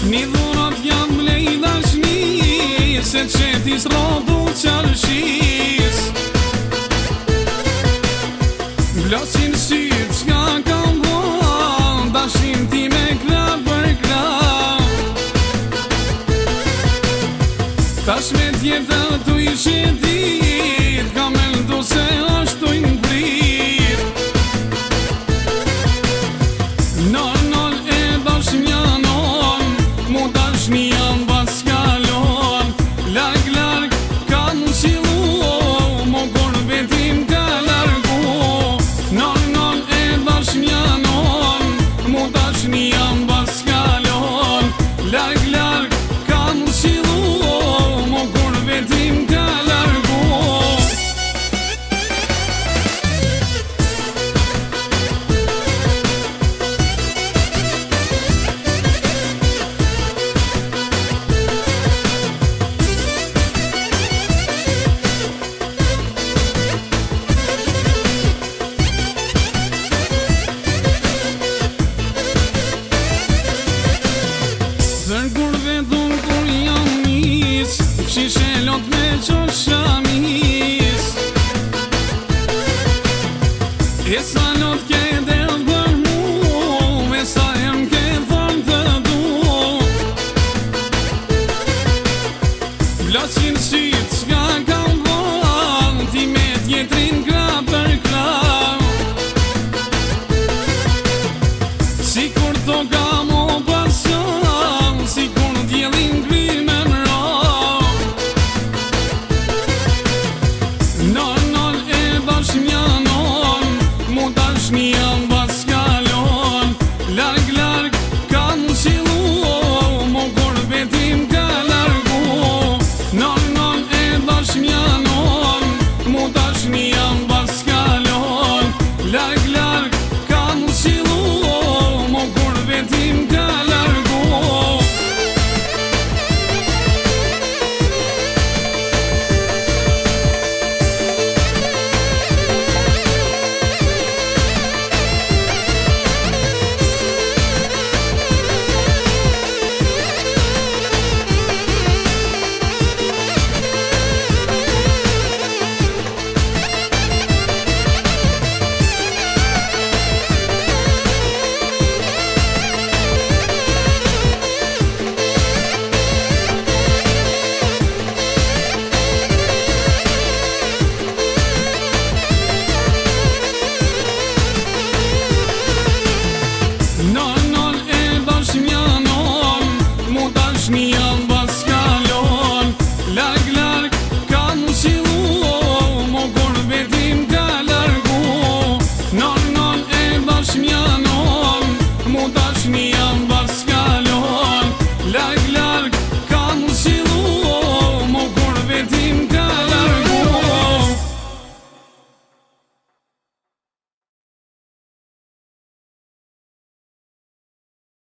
Një dhurat jam lej dashni, se qetis rodu qarëshis. Vlasin syt s'ka kam bo, dashnim ti me kla për kla. Tash me tjeta tu ishe dit, ka me ldo se ashtu i ngrit. Nol e dashmja non, mu dashnia mbas kalon. Larg kam qilu, mo kur vetim ka largu. Nol e dashmja non, mu dashnia mbas kalon. Larg kam qilu, mo kur vetim ka largu. Kur vetëm kur jam nis, shishe lot me qoshamis. E sa lot ke del për mu, e sa jem ke thon të du. Vlasin syt s'ka kam bon, ti me tjetrin kra për kra. Si kur to kam o pasion, si kur djelin gri me mra. Nol e dashmja non, mu dashnia mbas kalon. Larg kam qilu, mo kur vetim ka largu. Nol e dashmja non, mu dashnia mbas kalon. Larg kam qilu, mo kur vetim ka largu. Nol e dashmja non, mu dashnia